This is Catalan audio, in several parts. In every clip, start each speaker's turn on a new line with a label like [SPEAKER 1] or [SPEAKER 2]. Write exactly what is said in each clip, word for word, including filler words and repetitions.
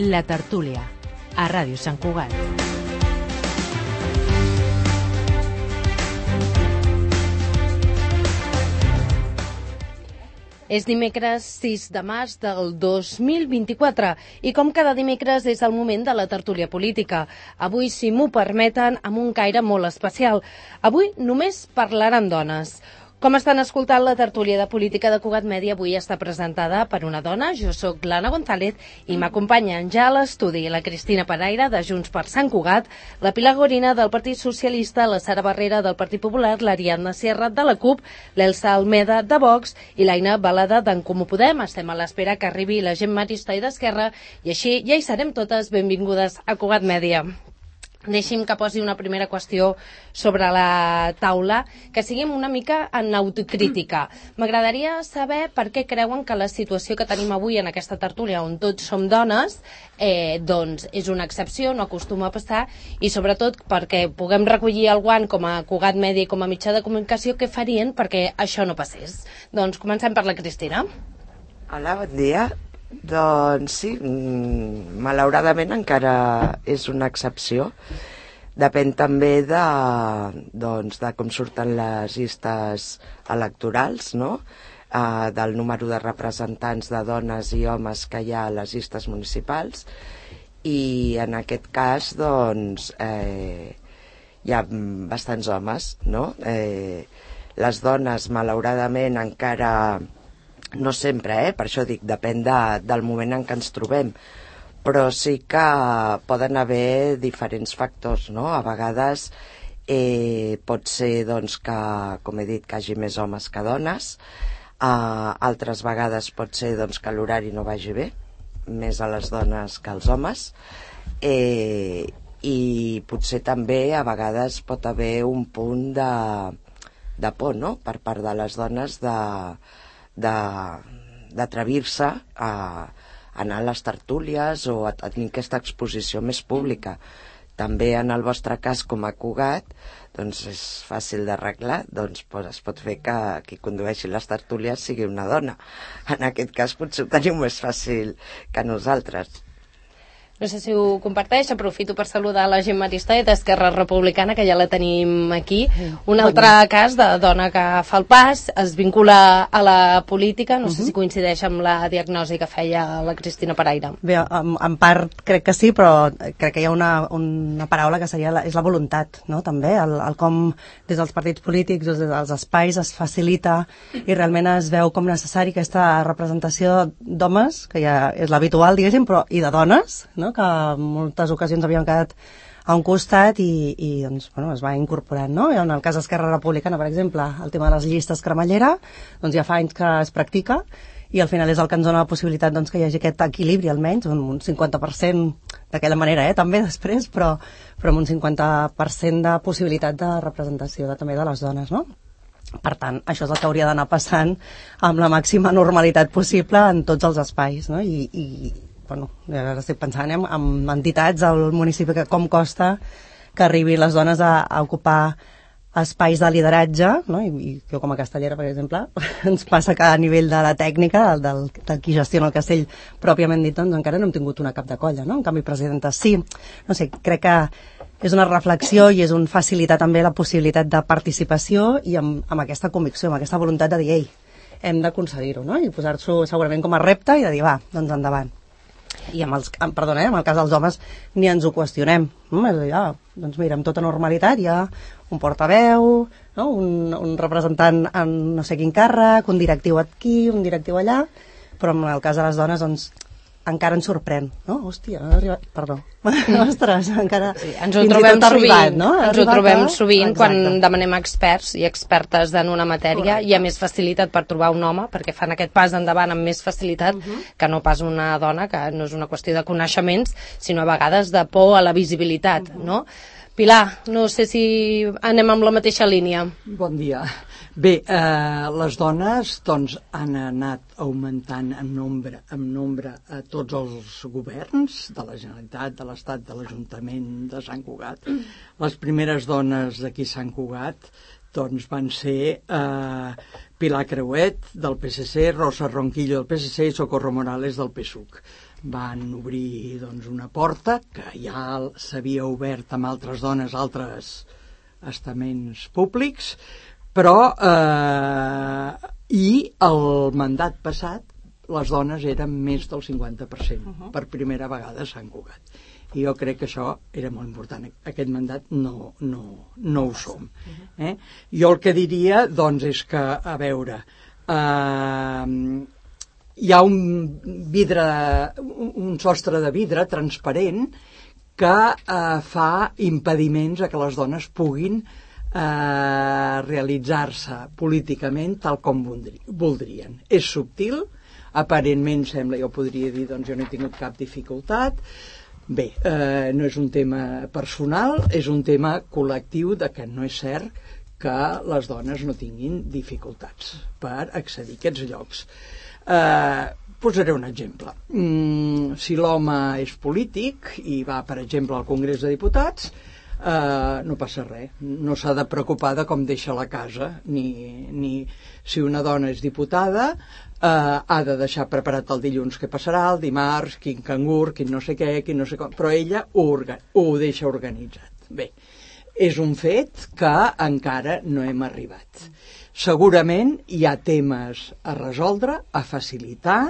[SPEAKER 1] La tertúlia, a Ràdio Sant Cugat.
[SPEAKER 2] És dimecres sis de març del dos mil vint-i-quatre i com cada dimecres és el moment de la tertúlia política. Avui, si m'ho permeten, amb un caire molt especial. Avui només parlaran dones. Com estan escoltant, la tertúlia de política de Cugat Mèdia avui està presentada per una dona. Jo sóc l'Anna González i m'acompanyen ja a l'estudi la Cristina Paraire, de Junts per Sant Cugat, la Pilar Gorina, del Partit Socialista, la Sara Barrera, del Partit Popular, l'Ariadna Sierra, de la CUP, l'Elsa Almeda, de Vox, i l'Aina Balada, d'en Comú Podem. Estem a l'espera que arribi la Gemma Aristoi d'Esquerra i així ja hi serem totes. Benvingudes a Cugat Mèdia. Deixi'm que posi una primera qüestió sobre la taula, que siguem una mica en autocrítica. M'agradaria saber per què creuen que la situació que tenim avui en aquesta tertúlia, on tots som dones, eh, doncs és una excepció, no acostuma a passar, i sobretot perquè puguem recollir el guant com a Cugat Mèdia i com a mitjà de comunicació, què farien perquè això no passés. Doncs comencem per la Cristina.
[SPEAKER 3] Hola, bon dia. Doncs sí, malauradament encara és una excepció. Depèn també de, doncs, de com surten les llistes electorals, no? Uh, del número de representants de dones i homes que hi ha a les llistes municipals, i en aquest cas doncs, eh, hi ha bastants homes, no? Eh, les dones malauradament encara... No sempre, eh? Per això dic, depèn de, del moment en què ens trobem, però sí que poden haver diferents factors, no? A vegades eh, pot ser doncs, que, com he dit, que hi hagi més homes que dones, uh, altres vegades pot ser doncs, que l'horari no vagi bé, més a les dones que als homes, eh, i potser també a vegades pot haver un punt de, de por, no? Per part de les dones de... d'atrevir-se a anar a les tertúlies o a tenir aquesta exposició més pública. També en el vostre cas, com a Cugat, doncs és fàcil d'arreglar, doncs es pot fer que qui condueixi les tertúlies sigui una dona. En aquest cas potser ho teniu més fàcil que nosaltres.
[SPEAKER 2] No sé si ho comparteix, aprofito per saludar la Gemma Aristoi d'Esquerra Republicana, que ja la tenim aquí. Un altre cas de dona que fa el pas, es vincula a la política, no sé si coincideix amb la diagnosi que feia la Cristina Paraire.
[SPEAKER 4] Bé, en, en part crec que sí, però crec que hi ha una, una paraula que seria la, és la voluntat, no? També, el, el com des dels partits polítics, des dels espais es facilita i realment es veu com necessari aquesta representació d'homes, que ja és l'habitual, diguéssim, però i de dones, no? Que en moltes ocasions havien quedat a un costat i, i doncs, bueno, es va incorporant, no? En el cas d'Esquerra Republicana, per exemple, el tema de les llistes cremallera, doncs ja fa anys que es practica i al final és el que ens dona la possibilitat doncs, que hi hagi aquest equilibri almenys, un cinquanta per cent d'aquella manera, eh, també després, però, però amb un cinquanta per cent de possibilitat de representació de, també de les dones, no? Per tant, això és el que hauria d'anar passant amb la màxima normalitat possible en tots els espais, no? I, i bueno, ara estic pensant en, en entitats al municipi que com costa que arribin les dones a, a ocupar espais de lideratge, no? I, i jo com a castellera, per exemple, ens passa que a nivell de la tècnica, del, del qui gestiona el castell pròpiament dit, doncs encara no hem tingut una cap de colla, no? En canvi, presidenta, sí. No sé, crec que és una reflexió i és un facilitar també la possibilitat de participació i amb, amb aquesta convicció, amb aquesta voluntat de dir, ei, hem d'aconseguir-ho, no? I posar-s'ho segurament com a repte i de dir, va, doncs endavant. I amb els, perdona, eh, amb el cas dels homes ni ens ho qüestionem, no? És a dir, ah, doncs mira, amb tota normalitat hi ha un portaveu, no? un, un representant en no sé quin càrrec, un directiu aquí, un directiu allà, però en el cas de les dones doncs encara ens sorprèn, no? Hòstia, ha arribat... Perdó. Ostres, encara...
[SPEAKER 2] Sí, ens ho trobem sovint, arribat, no? ens ho trobem a... sovint Exacte. Quan demanem experts i expertes en una matèria. Correcte. Hi ha més facilitat per trobar un home, perquè fan aquest pas endavant amb més facilitat uh-huh. que no pas una dona, que no és una qüestió de coneixements, sinó a vegades de por a la visibilitat, uh-huh. no? Pilar, no sé si anem amb la mateixa línia.
[SPEAKER 5] Bon dia. Bé, eh, les dones doncs, han anat augmentant en nombre, en nombre a tots els governs de la Generalitat, de l'Estat, de l'Ajuntament de Sant Cugat. Les primeres dones d'aquí Sant Cugat doncs van ser eh, Pilar Creuet del P S C, Rosa Ronquillo del P S C i Socorro Morales del P S U C. Van obrir doncs, una porta que ja s'havia obert amb altres dones, altres estaments públics, però eh, i el mandat passat les dones eren més del cinquanta per cent, uh-huh. per primera vegada a Sant Cugat. I jo crec que això era molt important. Aquest mandat no, no, no ho som. Eh? Jo el que diria, doncs, és que, a veure, eh, hi ha un vidre, un sostre de vidre transparent que eh, fa impediments a que les dones puguin eh, realitzar-se políticament tal com voldrien. És subtil, aparentment sembla, jo podria dir, doncs jo no he tingut cap dificultat. Bé, eh, no és un tema personal, és un tema col·lectiu de que no és cert que les dones no tinguin dificultats per accedir a aquests llocs. Eh, posaré un exemple. Mm, si l'home és polític i va, per exemple, al Congrés de Diputats, eh, no passa res. No s'ha de preocupar de com deixa la casa, ni, ni si una dona és diputada, eh, ha de deixar preparat el dilluns què passarà, el dimarts, quin cangur, quin no sé què, quin no sé com, però ella ho, ho deixa organitzat. Bé, és un fet que encara no hem arribat. Segurament hi ha temes a resoldre, a facilitar,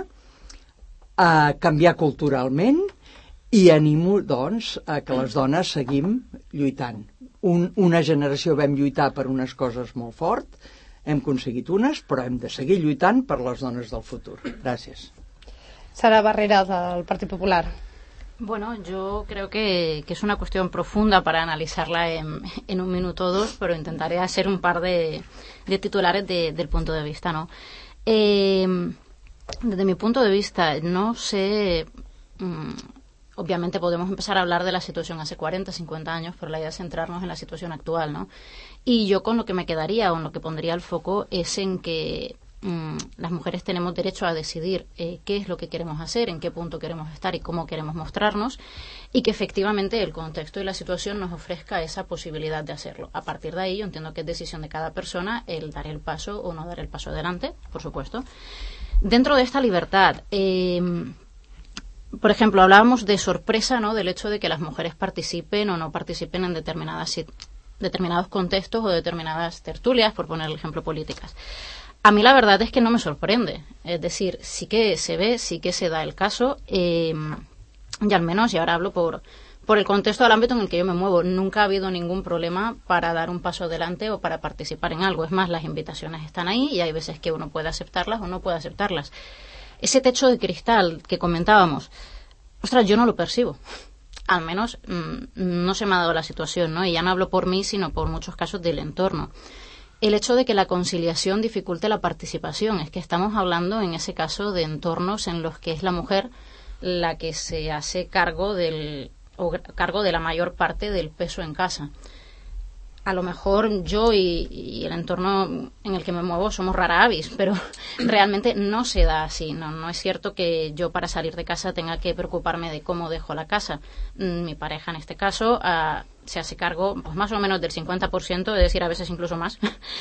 [SPEAKER 5] a canviar culturalment, i animo, doncs, a que les dones seguim lluitant. Un, una generació vam lluitar per unes coses molt fort, hem aconseguit unes, però hem de seguir lluitant per les dones del futur. Gràcies.
[SPEAKER 2] Sara Barrera, del Partit Popular.
[SPEAKER 6] Bueno, yo creo que, que es una cuestión profunda para analizarla en, en un minuto o dos, pero intentaré hacer un par de, de titulares de, del punto de vista, ¿no? Eh, desde mi punto de vista, no sé... Mmm, obviamente podemos empezar a hablar de la situación hace cuarenta, cincuenta años, pero la idea es centrarnos en la situación actual, ¿no? Y yo con lo que me quedaría o en lo que pondría el foco es en que mmm, las mujeres tenemos derecho a decidir eh, qué es lo que queremos hacer, en qué punto queremos estar y cómo queremos mostrarnos, y que efectivamente el contexto y la situación nos ofrezca esa posibilidad de hacerlo. A partir de ahí yo entiendo que es decisión de cada persona el dar el paso o no dar el paso adelante, por supuesto. Dentro de esta libertad... Eh, Por ejemplo, hablábamos de sorpresa, ¿no? Del hecho de que las mujeres participen o no participen en determinadas, determinados contextos o determinadas tertulias, por poner el ejemplo, políticas. A mí la verdad es que no me sorprende. Es decir, sí que se ve, sí que se da el caso, eh, y al menos, y ahora hablo por, por el contexto del ámbito en el que yo me muevo, nunca ha habido ningún problema para dar un paso adelante o para participar en algo. Es más, las invitaciones están ahí y hay veces que uno puede aceptarlas o no puede aceptarlas. Ese techo de cristal que comentábamos, ostras, yo no lo percibo. Al menos mmm, no se me ha dado la situación, ¿no? Y ya no hablo por mí, sino por muchos casos del entorno. El hecho de que la conciliación dificulte la participación, es que estamos hablando en ese caso de entornos en los que es la mujer la que se hace cargo del o cargo de la mayor parte del peso en casa. A lo mejor yo y, y el entorno en el que me muevo somos rara avis, pero realmente no se da así. No, no es cierto que yo para salir de casa tenga que preocuparme de cómo dejo la casa. Mi pareja en este caso uh, se hace cargo pues más o menos del cincuenta por ciento, es decir, a veces incluso más,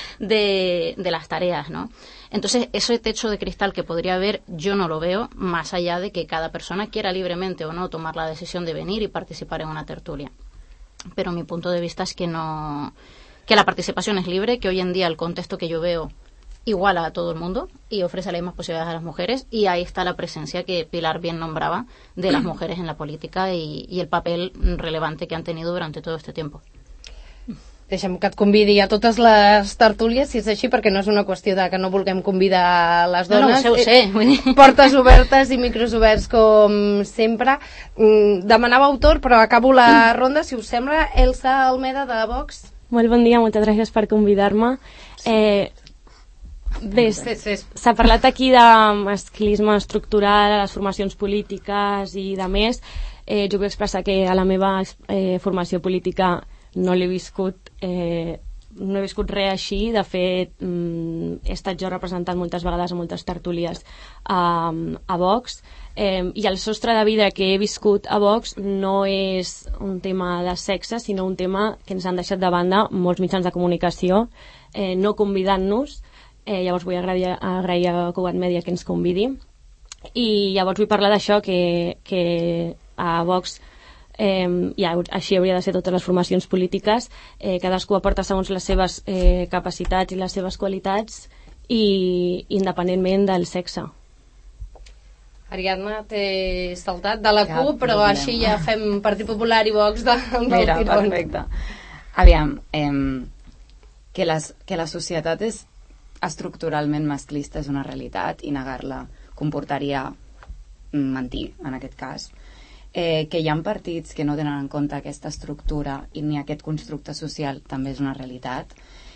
[SPEAKER 6] de, de las tareas, ¿no? Entonces, ese techo de cristal que podría haber, yo no lo veo, más allá de que cada persona quiera libremente o no tomar la decisión de venir y participar en una tertulia. Pero mi punto de vista es que no, que la participación es libre, que hoy en día el contexto que yo veo iguala a todo el mundo y ofrece las mismas posibilidades a las mujeres, y ahí está la presencia que Pilar bien nombraba de las mujeres en la política y, y el papel relevante que han tenido durante todo este tiempo.
[SPEAKER 2] Deixem que et convidi a totes les tertúlies, si és així, perquè no és una qüestió de que no vulguem convidar les dones.
[SPEAKER 6] No, no, ho sé, ho sé.
[SPEAKER 2] Portes obertes i micros oberts, com sempre. Demanava autor, però acabo la ronda, si us sembla. Elsa Almeda, de Vox.
[SPEAKER 7] Molt bon dia, moltes gràcies per convidar-me. Eh, bé, s'ha parlat aquí de masclisme estructural a les formacions polítiques i de més. Eh, jo vull expressar que a la meva eh, formació política no l'he viscut, eh, no he viscut res així. De fet, mm, he estat jo representant moltes vegades a moltes tertúlies a, a Vox, eh, i el sostre de vida que he viscut a Vox no és un tema de sexe, sinó un tema que ens han deixat de banda molts mitjans de comunicació, eh, no convidant-nos. Eh, llavors vull agrair, agrair a Cugat Media que ens convidi. I llavors vull parlar d'això, que, que a Vox eh, ja, així hauria de ser totes les formacions polítiques, eh, cadascú aporta segons les seves eh, capacitats i les seves qualitats i independentment del sexe.
[SPEAKER 2] Ariadna, t'he saltat de la CUP, però problema. Així ja fem Partit Popular i Vox de, del
[SPEAKER 8] Mira,
[SPEAKER 2] tirón.
[SPEAKER 8] Perfecte. Aviam, eh, que, les, que la societat és estructuralment masclista és una realitat i negar-la comportaria mentir, en aquest cas. Eh, que hi ha partits que no tenen en compte aquesta estructura i ni aquest constructe social també és una realitat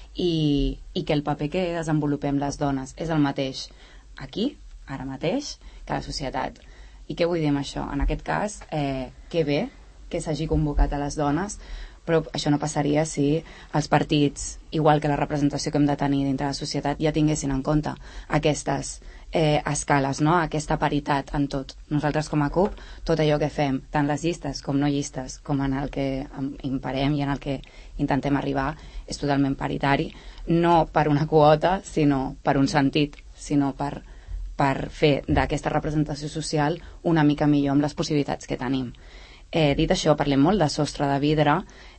[SPEAKER 8] i, i que el paper que desenvolupem les dones és el mateix aquí, ara mateix, que la societat. I què vull dir amb això? En aquest cas, eh, que bé que s'hagi convocat a les dones, però això no passaria si els partits, igual que la representació que hem de tenir dintre de la societat, ja tinguessin en compte aquestes eh, escales, no? Aquesta paritat en tot. Nosaltres com a CUP, tot allò que fem, tant les llistes com no llistes, com en el que imparem i en el que intentem arribar, és totalment paritari, no per una quota, sinó per un sentit, sinó per per fer d'aquesta representació social una mica millor amb les possibilitats que tenim. Eh, dit això, parlem molt de sostre de vidre,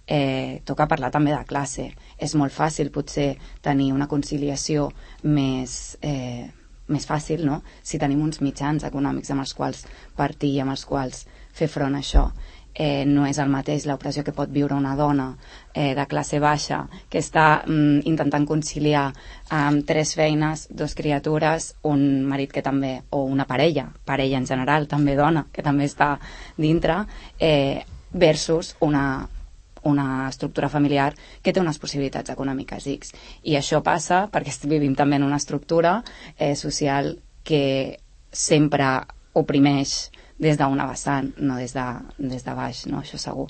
[SPEAKER 8] eh, toca parlar també de classe. És molt fàcil, potser, tenir una conciliació més, eh, més fàcil, no?, si tenim uns mitjans econòmics amb els quals partir i amb els quals fer front a això. Eh, no és el mateix l'opressió que pot viure una dona eh, de classe baixa que està mm, intentant conciliar amb tres feines, dos criatures, un marit que també, o una parella, parella en general, també dona, que també està dintre, eh, versus una, una estructura familiar que té unes possibilitats econòmiques X. I això passa perquè vivim també en una estructura eh, social que sempre oprimeix des d'una vessant, no des de, des de baix, no? Això segur.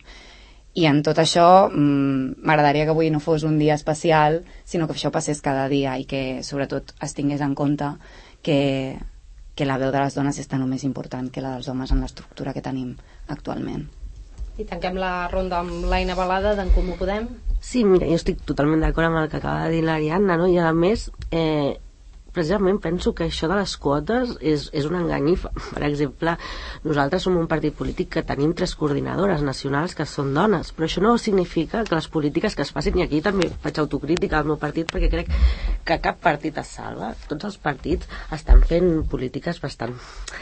[SPEAKER 8] I en tot això m'agradaria que avui no fos un dia especial, sinó que això passés cada dia i que sobretot es tingués en compte que, que la veu de les dones és tan o més important que la dels homes en l'estructura que tenim actualment.
[SPEAKER 2] I tanquem la ronda amb l'Aina Balada d'en Comú Podem.
[SPEAKER 9] Sí, mira, jo estic totalment d'acord amb el que acaba de dir l'Ariadna, no? I a més, eh, precisament penso que això de les quotes és, és un engany. Per exemple, nosaltres som un partit polític que tenim tres coordinadores nacionals que són dones, però això no significa que les polítiques que es facin, i aquí també faig autocrítica al meu partit perquè crec que cap partit es salva. Tots els partits estan fent polítiques bastant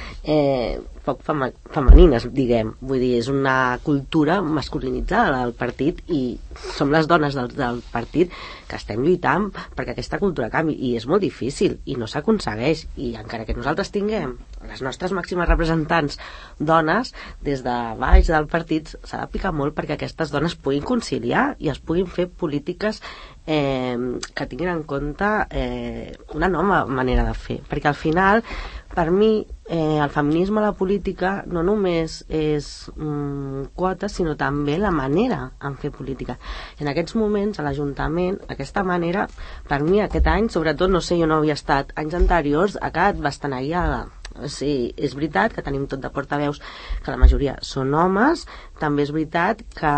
[SPEAKER 9] eh, poc fema, femenines, diguem. Vull dir, és una cultura masculinitzada del partit i som les dones del, del partit que estem lluitant perquè aquesta cultura canvi, i és molt difícil i no s'aconsegueix, i encara que nosaltres tinguem les nostres màximes representants dones, des de baix del partit s'ha de picar molt perquè aquestes dones puguin conciliar i es puguin fer polítiques eh, que tinguin en compte eh, una nova manera de fer, perquè al final per mi eh, el feminisme a la política no només és mm, quotes, sinó també la manera en fer política. En aquests moments a l'Ajuntament aquesta manera, per mi aquest any sobretot, no sé, jo no havia estat anys anteriors, ha quedat bastant aïllada. Sí, és veritat que tenim tot de portaveus que la majoria són homes, també és veritat que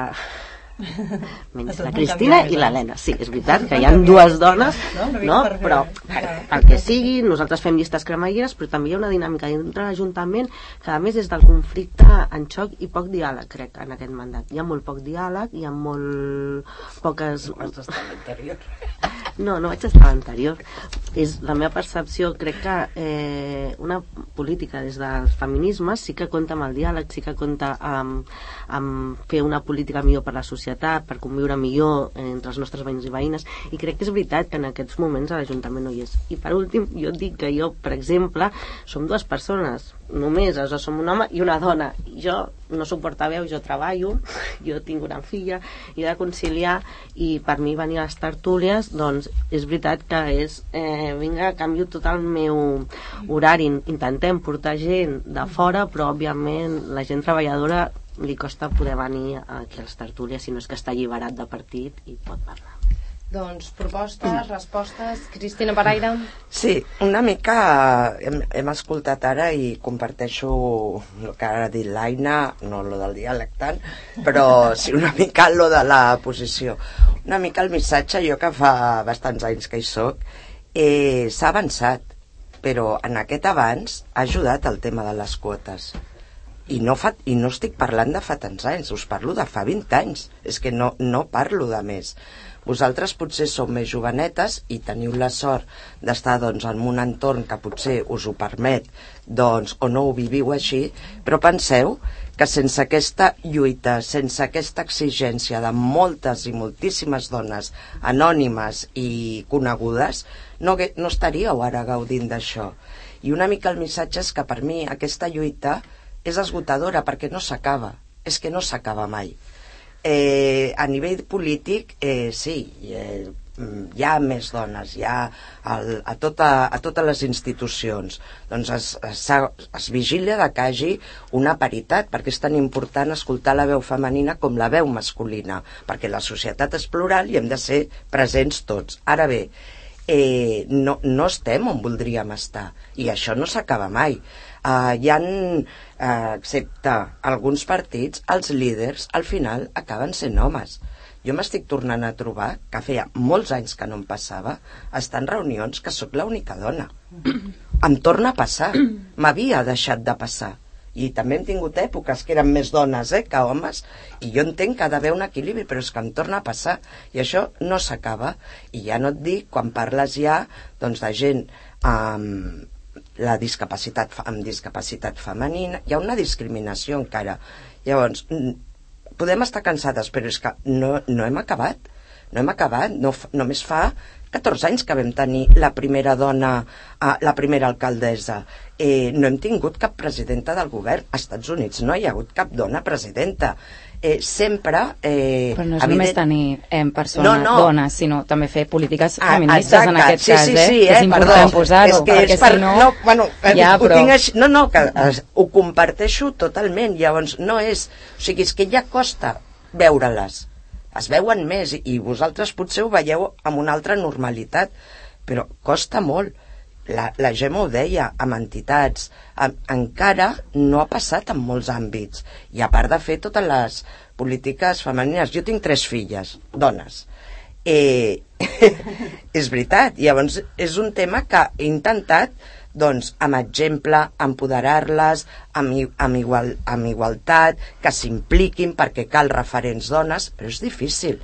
[SPEAKER 9] menys la Cristina i l'Helena, sí, és veritat que hi ha dues dones, no? Però per, pel que sigui, nosaltres fem llistes cremalleres, però també hi ha una dinàmica dintre l'Ajuntament que a més és del conflicte en xoc i poc diàleg, crec, en aquest mandat. Hi ha molt poc diàleg, hi ha molt poques...
[SPEAKER 5] No vaig estar a l'anterior.
[SPEAKER 9] No, no vaig estar a l'anterior. És la meva percepció, crec que eh, una política des dels feminismes sí que compta amb el diàleg, sí que compta amb, amb fer una política millor per la societat, per conviure millor entre els nostres veïns i veïnes, i crec que és veritat que en aquests moments a l'Ajuntament no hi és. I per últim, jo et dic que jo, per exemple, som dues persones, només, o sigui, som un home i una dona. Jo no soc portaveu, jo treballo, jo tinc una filla, i he de conciliar, i per mi venir a les tertúlies, doncs és veritat que és, eh, vinga, canvio tot el meu horari, intentem portar gent de fora, però òbviament la gent treballadora li costa poder venir aquí a les tertúlies si no és que està alliberat de partit i pot parlar.
[SPEAKER 2] Doncs propostes, respostes... Cristina Paraire?
[SPEAKER 3] Sí, una mica hem, hem escoltat ara i comparteixo el que ha dit l'Aina, no lo del diàleg tant, però sí una mica lo de la posició. Una mica el missatge, jo que fa bastants anys que hi soc, eh, s'ha avançat, però en aquest abans ha ajudat el tema de les quotes. I no, fa, i no estic parlant de fa tants anys, us parlo de fa vint anys, és que no, no parlo de més. Vosaltres potser sou més jovenetes i teniu la sort d'estar doncs, en un entorn que potser us ho permet doncs, o no ho viviu així, però penseu que sense aquesta lluita, sense aquesta exigència de moltes i moltíssimes dones anònimes i conegudes, no, no estaríeu ara gaudint d'això. I una mica el missatge és que per mi aquesta lluita és esgotadora perquè no s'acaba, és que no s'acaba mai. Eh, a nivell polític, eh, sí, eh, hi ha més dones, hi ha el, a, tota, a totes les institucions. Doncs es, es, es vigila de que hi hagi una paritat, perquè és tan important escoltar la veu femenina com la veu masculina, perquè la societat és plural i hem de ser presents tots. Ara bé, eh, no, no estem on voldríem estar, i això no s'acaba mai. Uh, hi ha, uh, excepte alguns partits, els líders al final acaben sent homes. Jo m'estic tornant a trobar, que feia molts anys que no em passava, estar en reunions que sóc l'única dona. Em torna a passar, m'havia deixat de passar. I també hem tingut èpoques que eren més dones eh, que homes, i jo entenc que ha d'haver un equilibri, però és que em torna a passar, i això no s'acaba. I ja no et dic, quan parles ja doncs, de gent amb la discapacitat, amb discapacitat femenina, hi ha una discriminació encara. Llavors, podem estar cansades, però és que no, no hem acabat, no hem acabat, no, només fa catorze anys que vam tenir la primera dona, eh, la primera alcaldessa. Eh, no hem tingut cap presidenta del govern. Als Estats Units no hi ha hagut cap dona presidenta. Eh, sempre... Eh,
[SPEAKER 8] Però no és
[SPEAKER 3] evident...
[SPEAKER 8] només tenir eh, persones,
[SPEAKER 3] no, no.
[SPEAKER 8] dones, sinó també fer polítiques
[SPEAKER 3] ah,
[SPEAKER 8] feministes
[SPEAKER 3] exacte.
[SPEAKER 8] en aquest
[SPEAKER 3] sí,
[SPEAKER 8] cas,
[SPEAKER 3] sí,
[SPEAKER 8] eh?
[SPEAKER 3] sí,
[SPEAKER 8] que és
[SPEAKER 3] eh?
[SPEAKER 8] important posar-ho,
[SPEAKER 3] és que
[SPEAKER 8] perquè
[SPEAKER 3] és per...
[SPEAKER 8] si no...
[SPEAKER 3] no bueno,
[SPEAKER 8] ja,
[SPEAKER 3] ho
[SPEAKER 8] però...
[SPEAKER 3] tinc així... no, no, que es, ho comparteixo totalment, llavors no és... O sigui, és que ja costa veure-les, es veuen més i vosaltres potser ho veieu amb una altra normalitat, però costa molt. La, la Gemma ho deia, amb entitats, amb, encara no ha passat en molts àmbits, i a part de fer totes les polítiques femenines. Jo tinc tres filles, dones. Eh, és veritat, llavors és un tema que he intentat, doncs, amb exemple, empoderar-les, amb, amb, igual, amb igualtat, que s'impliquin perquè cal referents dones, però és difícil.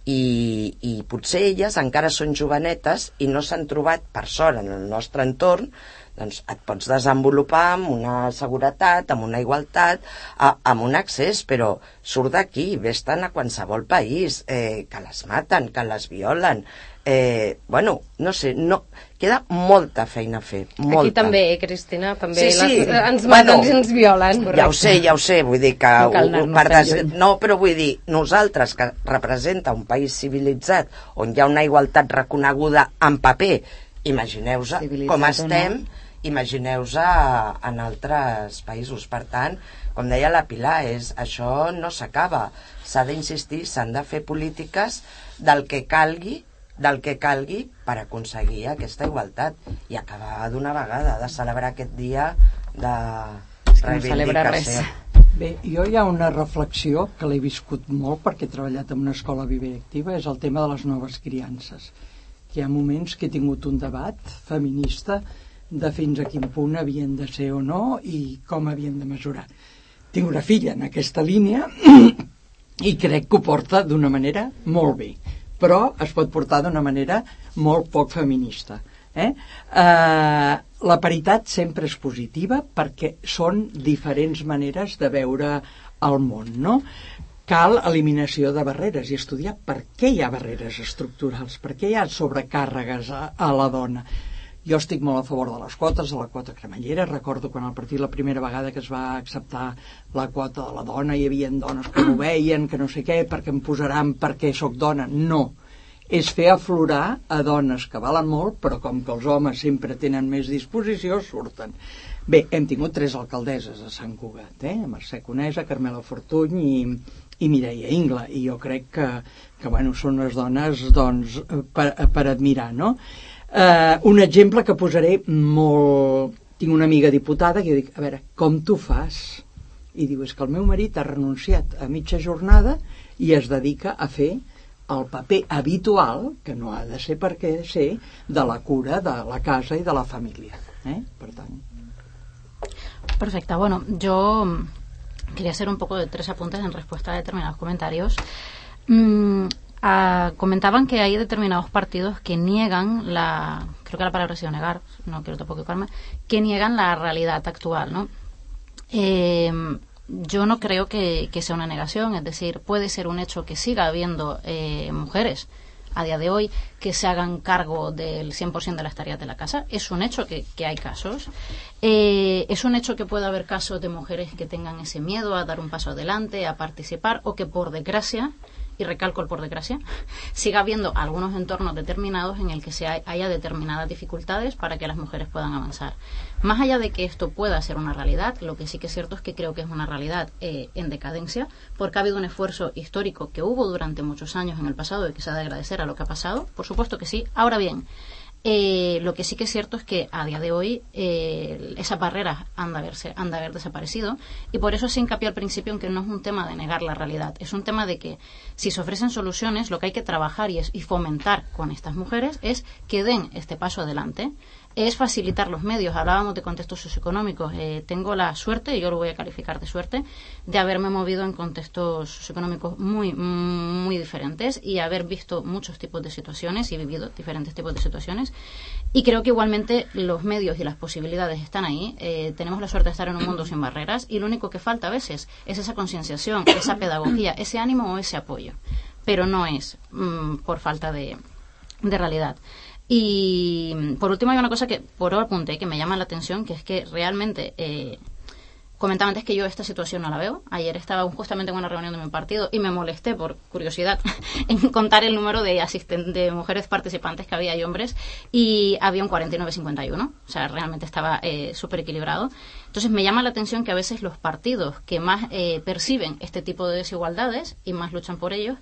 [SPEAKER 3] I, i potser elles encara són jovenetes i no s'han trobat, per sort, en el nostre entorn, doncs et pots desenvolupar amb una seguretat, amb una igualtat, a, amb un accés, però surt d'aquí, vés-te'n a qualsevol país, eh, que les maten, que les violen, eh, bueno, no sé, no, queda molta feina a fer, molta.
[SPEAKER 2] Aquí també, eh, Cristina, també
[SPEAKER 3] sí, sí.
[SPEAKER 2] Les, ens maten
[SPEAKER 3] bueno,
[SPEAKER 2] i ens violen.
[SPEAKER 3] Ja ho sé, ja ho sé, vull dir que...
[SPEAKER 8] No,
[SPEAKER 3] per des... no, però vull dir, nosaltres, que representa un país civilitzat, on hi ha una igualtat reconeguda en paper, imagineu-vos com estem, no? Imagineu-vos en altres països. Per tant, com deia la Pilar, és, això no s'acaba. S'ha d'insistir, s'han de fer polítiques del que calgui, del que calgui per aconseguir aquesta igualtat i acabar d'una vegada de celebrar aquest dia de reivindicació.
[SPEAKER 5] Bé, jo hi ha una reflexió que l'he viscut molt perquè he treballat en una escola vivaactiva, és el tema de les noves criances. Hi ha moments que he tingut un debat feminista de fins a quin punt havien de ser o no i com havien de mesurar. Tinc una filla en aquesta línia i crec que ho porta d'una manera molt bé, però es pot portar d'una manera molt poc feminista. Eh? Eh, la paritat sempre és positiva perquè són diferents maneres de veure el món, no? Cal eliminació de barreres i estudiar per què hi ha barreres estructurals, per què hi ha sobrecàrregues a, a la dona. Jo estic molt a favor de les quotes, de la quota cremallera. Recordo quan al partit la primera vegada que es va acceptar la quota de la dona hi havia dones que no veien, que no sé què, perquè em posaran perquè sóc dona. No, és fer aflorar a dones que valen molt, però com que els homes sempre tenen més disposició, surten. Bé, hem tingut tres alcaldesses a Sant Cugat, eh? Mercè Conesa, Carmela Fortuny i, i Mireia Ingla, i jo crec que, que bueno, són unes dones doncs, per, per admirar, no? Eh, un exemple que posaré molt... Tinc una amiga diputada que jo dic, a veure, com tu fas? I diu, és que el meu marit ha renunciat a mitja jornada i es dedica a fer el paper habitual, que no ha de ser per què ser, de la cura de la casa i de la família. Eh? Per tant...
[SPEAKER 6] Perfecto. Bueno, yo quería hacer un poco de tres apuntes en respuesta a determinados comentarios. Mm, ah, comentaban que hay determinados partidos que niegan la, creo que la palabra ha sido negar, no quiero tampoco equivocarme, que niegan la realidad actual, ¿no? Eh, yo no creo que, que sea una negación, es decir, puede ser un hecho que siga habiendo eh, mujeres a día de hoy que se hagan cargo del cien por ciento de las tareas de la casa. Es un hecho que, que hay casos. Eh, es un hecho que puede haber casos de mujeres que tengan ese miedo a dar un paso adelante, a participar, o que por desgracia, y recalco el por desgracia, siga habiendo algunos entornos determinados en el que se hay, haya determinadas dificultades para que las mujeres puedan avanzar. Más allá de que esto pueda ser una realidad, lo que sí que es cierto es que creo que es una realidad eh, en decadencia, porque ha habido un esfuerzo histórico que hubo durante muchos años en el pasado y que se ha de agradecer a lo que ha pasado, por supuesto que sí. Ahora bien, Eh, lo que sí que es cierto es que a día de hoy eh, esas barreras han de, haberse, han de haber desaparecido, y por eso se hincapié al principio en que no es un tema de negar la realidad, es un tema de que si se ofrecen soluciones, lo que hay que trabajar y, es, y fomentar con estas mujeres es que den este paso adelante, es facilitar los medios. Hablábamos de contextos socioeconómicos. Eh, tengo la suerte, y yo lo voy a calificar de suerte, de haberme movido en contextos socioeconómicos muy, muy diferentes y haber visto muchos tipos de situaciones y vivido diferentes tipos de situaciones. Y creo que igualmente los medios y las posibilidades están ahí. Eh, tenemos la suerte de estar en un mundo sin barreras, y lo único que falta a veces es esa concienciación, esa pedagogía, ese ánimo o ese apoyo. Pero no es mmm, por falta de, de realidad. Y por último hay una cosa que por ahora apunté que me llama la atención, que es que realmente eh, comentaba antes que yo esta situación no la veo. Ayer estaba justamente en una reunión de mi partido y me molesté por curiosidad en contar el número de asistentes, de mujeres participantes que había y hombres, y había un cuarenta y nueve cincuenta y uno, o sea, realmente estaba eh, súper equilibrado. Entonces me llama la atención que a veces los partidos que más eh, perciben este tipo de desigualdades y más luchan por ellos,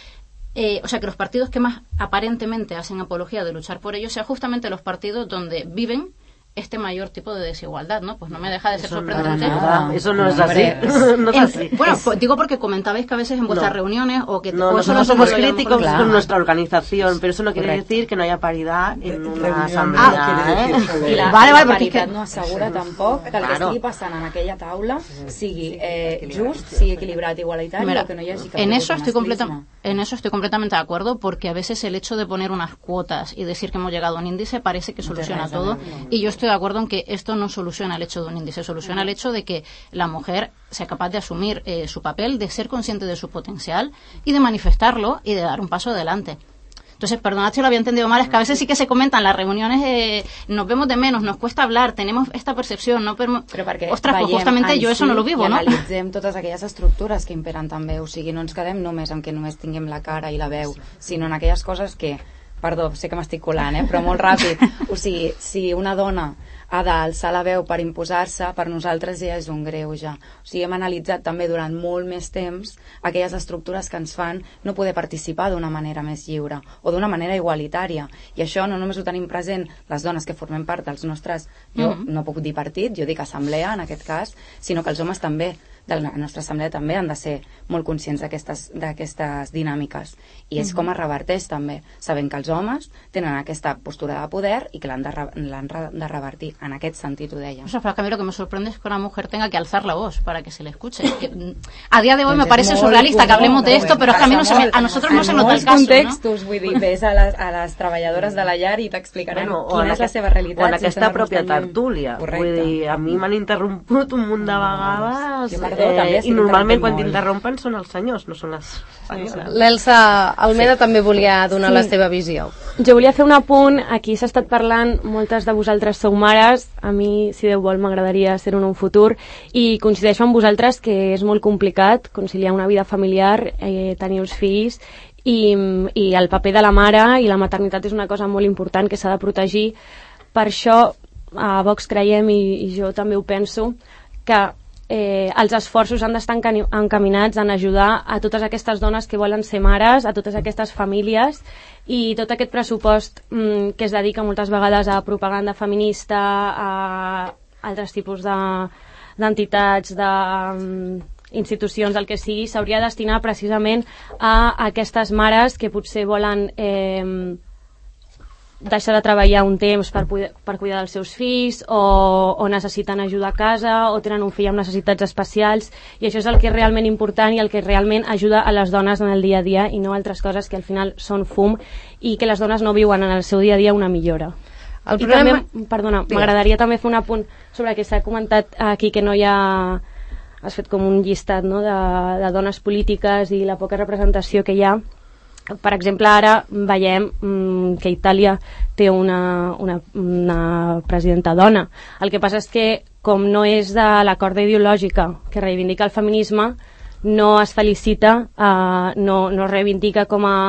[SPEAKER 6] Eh, o sea, que los partidos que más aparentemente hacen apología de luchar por ellos sean justamente los partidos donde viven este mayor tipo de desigualdad, ¿no? Pues no me deja de ser
[SPEAKER 9] eso
[SPEAKER 6] sorprendente.
[SPEAKER 9] No, eso no es así. No es así.
[SPEAKER 6] En, bueno, es, pues, digo porque comentabais que a veces en vuestras no. reuniones o que
[SPEAKER 9] no,
[SPEAKER 6] o
[SPEAKER 9] nosotros
[SPEAKER 6] eso
[SPEAKER 9] somos críticos claro. con nuestra organización, pero eso no quiere Correcto. decir que no haya paridad en una asamblea.
[SPEAKER 8] Ah, eh? I la, vale, vale, la paritat que... no assegura tampoc que el claro. que estigui passant en aquella taula sigui eh, just, sigui equilibrat, igualitari, Mira, o que no hi hagi cap
[SPEAKER 6] en eso estoy completa, en eso estoy completamente de acuerdo, porque a veces el hecho de poner unas cuotas y decir que hemos llegado a un índice parece que soluciona todo, y yo estoy de acuerdo en que esto no soluciona el hecho de un índice, soluciona el hecho de que la mujer sea capaz de asumir eh, su papel, de ser consciente de su potencial y de manifestarlo y de dar un paso adelante. Entonces, perdonad si lo había entendido mal, es que a veces sí que se comentan las reuniones, eh, nos vemos de menos, nos cuesta hablar, tenemos esta percepción, no però perquè Ostras, pues justamente jo eso no lo vivo, no?
[SPEAKER 8] I analitzem totes aquelles estructures que imperen també, o sigui, no ens quedem només en que només tinguem la cara i la veu, sinó en aquelles coses que, perdó, sé que m'estic colant, eh, però molt ràpid, o sigui, si una dona ha d'alçar la veu per imposar-se, per nosaltres ja és un greuge. O sigui, hem analitzat també durant molt més temps aquelles estructures que ens fan no poder participar d'una manera més lliure o d'una manera igualitària. I això no només ho tenim present les dones que formem part dels nostres, jo mm-hmm. no puc dir partit, jo dic assemblea en aquest cas, sinó que els homes també de la nostra assemblea també han de ser molt conscients d'aquestes d'aquestes dinàmiques. I és mm-hmm. com es reverteix també, sabent que els homes tenen aquesta postura de poder i que l'han de, l'han de revertir. En aquest sentit ho deia.
[SPEAKER 6] O sea, a mí lo que me sorprende es que una mujer tenga que alzar la voz para que se le escuche. Que, a día de hoy me parece surrealista que hablemos de esto, pero es que a, mí no se me, a nosotros no se nota el caso,
[SPEAKER 8] contextos, no? Vull dir, ves a les, a les treballadores de la llar i t'explicaran bueno, quina és la seva realitat.
[SPEAKER 9] O en aquesta pròpia tertúlia. Vull dir, a mi m'han interromput un munt de vegades eh, i normalment quan t'interrompen són els senyors, no són les senyores.
[SPEAKER 2] L'Elsa Almeda sí. també volia donar sí. la seva visió.
[SPEAKER 7] Jo volia fer un apunt, aquí s'ha estat parlant, moltes de vosaltres sou mares, a mi, si Déu vol, m'agradaria ser-ho en un futur, i coincideixo amb vosaltres que és molt complicat conciliar una vida familiar, eh, tenir uns fills, i, i el paper de la mare i la maternitat és una cosa molt important que s'ha de protegir. Per això a Vox creiem, i, i jo també ho penso, que eh, els esforços han d'estar encaminats en ajudar a totes aquestes dones que volen ser mares, a totes aquestes famílies, i tot aquest pressupost mm, que es dedica moltes vegades a propaganda feminista, a altres tipus de, d'entitats, de mm, institucions, el que sigui, s'hauria de destinar precisament a aquestes mares que potser volen eh, deixar de treballar un temps per, poder, per cuidar dels seus fills, o, o necessiten ajuda a casa, o tenen un fill amb necessitats especials, i això és el que és realment important i el que realment ajuda a les dones en el dia a dia, i no altres coses que al final són fum i que les dones no viuen en el seu dia a dia una millora. El I problema... també, perdona, m'agradaria també fer un apunt sobre el que s'ha comentat aquí, que no hi ha... has fet com un llistat, no?, de, de dones polítiques i la poca representació que hi ha. Per exemple, ara veiem mmm, que Itàlia té una, una, una presidenta dona. El que passa és que, com no és de la corda ideològica que reivindica el feminisme, no es felicita, eh, no, no reivindica com a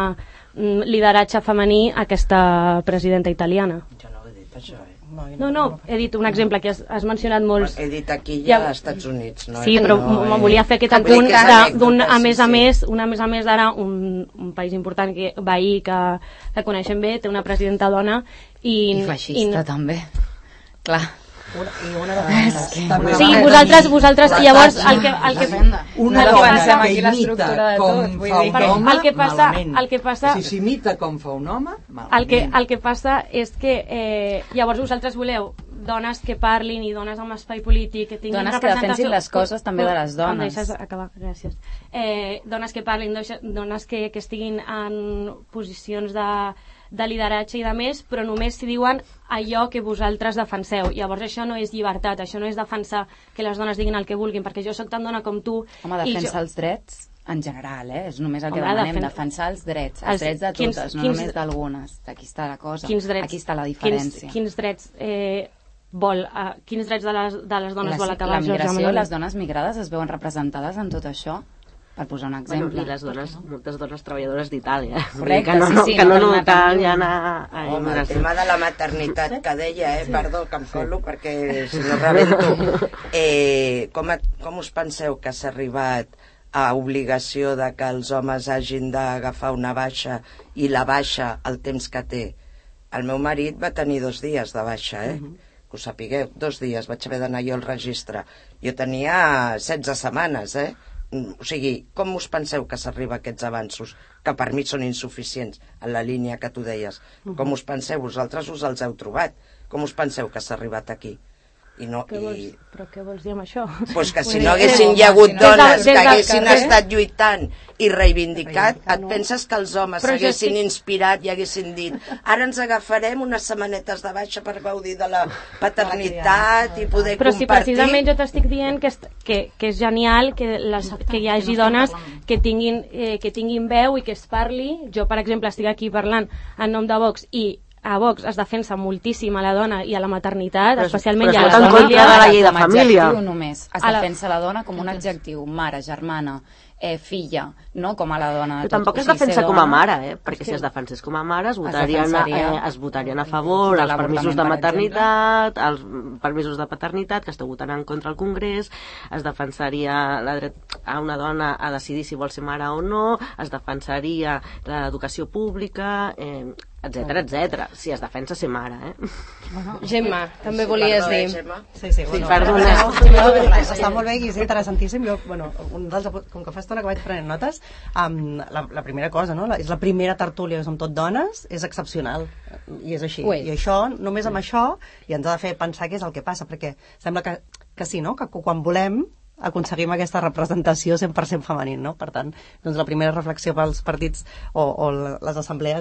[SPEAKER 7] mm, lideratge femení aquesta presidenta italiana.
[SPEAKER 3] Jo no ho he dit, això, eh?
[SPEAKER 7] No, no, he dit un exemple que has, has mencionat molts.
[SPEAKER 3] He dit aquí ja als Estats Units, no?
[SPEAKER 7] Sí, però no, me volia fer aquest apunt d'un, a més a més, una a més a més d'ara, un, un país important que veí que, que coneixem bé, té una presidenta dona i...
[SPEAKER 8] I feixista, i, també. Clar.
[SPEAKER 4] Una, i una de
[SPEAKER 7] que... Sí, vosaltres, vosaltres, llavors, el que... El que
[SPEAKER 5] una dona que imita com fa un home,
[SPEAKER 7] el que passa, el que passa,
[SPEAKER 5] si s'imita com fa un home,
[SPEAKER 7] el que, el que passa és que eh, llavors vosaltres voleu dones que parlin i dones amb espai polític, que tinguin
[SPEAKER 8] dones que defensin les coses també de les dones.
[SPEAKER 7] Em deixes acabar, gràcies. Eh, dones que parlin, dones que, que estiguin en posicions de de lideratge i de més, però només si diuen allò que vosaltres defenseu. Llavors això no és llibertat, això no és defensar que les dones diguin el que vulguin, perquè jo sóc tan dona com tu.
[SPEAKER 8] Home, defensa jo... els drets en general, eh? És només el que Home, demanem, defen... defensar els drets, els, els drets de totes, quins, no quins... només d'algunes. Aquí està la cosa, drets, aquí està la diferència.
[SPEAKER 7] Quins, quins drets eh, vol, uh, quins drets de les, de les dones
[SPEAKER 8] la,
[SPEAKER 7] vol acabar?
[SPEAKER 8] La migració, les dones migrades es veuen representades en tot això? Per posar un exemple.
[SPEAKER 9] Bueno, i les dones, moltes dones treballadores d'Itàlia.
[SPEAKER 8] Correcte,
[SPEAKER 9] que no,
[SPEAKER 8] sí, sí.
[SPEAKER 9] Que no, no notar a...
[SPEAKER 3] Home, el tema de la maternitat que deia, eh? Perdó, que em colo perquè si no rebento. Eh, com, a, com us penseu que s'ha arribat a obligació de que els homes hagin d'agafar una baixa i la baixa el temps que té? El meu marit va tenir dos dies de baixa, eh? Uh-huh. Que ho sapigueu, dos dies, vaig haver d'anar jo al registre. Jo tenia setze setmanes, eh? O sigui, com us penseu que s'arriba a aquests avanços, que per mi són insuficients, en la línia que tu deies? Com us penseu? Vosaltres us els heu trobat. Com us penseu que s'ha arribat aquí? I no,
[SPEAKER 7] què vols,
[SPEAKER 3] i...
[SPEAKER 7] Però què vols dir amb això?
[SPEAKER 3] Pues que si no haguessin hi hagut dones que haguessin estat lluitant i reivindicat, et penses que els homes s'haguessin inspirat i haguessin dit ara ens agafarem unes setmanetes de baixa per gaudir de la paternitat i poder compartir...
[SPEAKER 7] Però si precisament jo t'estic dient que és, que, que és genial que, les, que hi hagi dones que tinguin, eh, que tinguin veu i que es parli. Jo, per exemple, estic aquí parlant en nom de Vox i a Vox es defensa moltíssim a la dona i a la maternitat, però, especialment
[SPEAKER 9] però
[SPEAKER 7] i a
[SPEAKER 9] la família. De la llei de família.
[SPEAKER 8] Només. Es defensa la dona com un adjectiu, mare, germana, eh, filla, no com a la dona.
[SPEAKER 9] Però tampoc es defensa com a mare, eh? Perquè si es defensés com a mare es votarien, es eh, es votarien a favor els permisos de maternitat, els permisos de paternitat que esteu votant en contra al Congrés, es defensaria la dret a una dona a decidir si vol ser mare o no, es defensaria l'educació pública, eh, etcètera, etcètera. Si es defensa ser mare, eh?
[SPEAKER 2] Bueno, Gemma, també volies dir...
[SPEAKER 4] Sí, sí, bueno,
[SPEAKER 9] sí, perdona.
[SPEAKER 4] Està molt bé i és interessantíssim. Jo, bueno, un dels, com que fa estona que vaig prenent notes, um, la, la primera cosa, no? La, és la primera tertúlia que som tot dones, és excepcional. I és així. I això, només amb això, i ens ha de fer pensar què és el que passa, perquè sembla que, que sí, no? Que quan volem aconseguim aquesta representació cent per cent femenina, no? Per tant, doncs la primera reflexió pels partits o, o les assemblees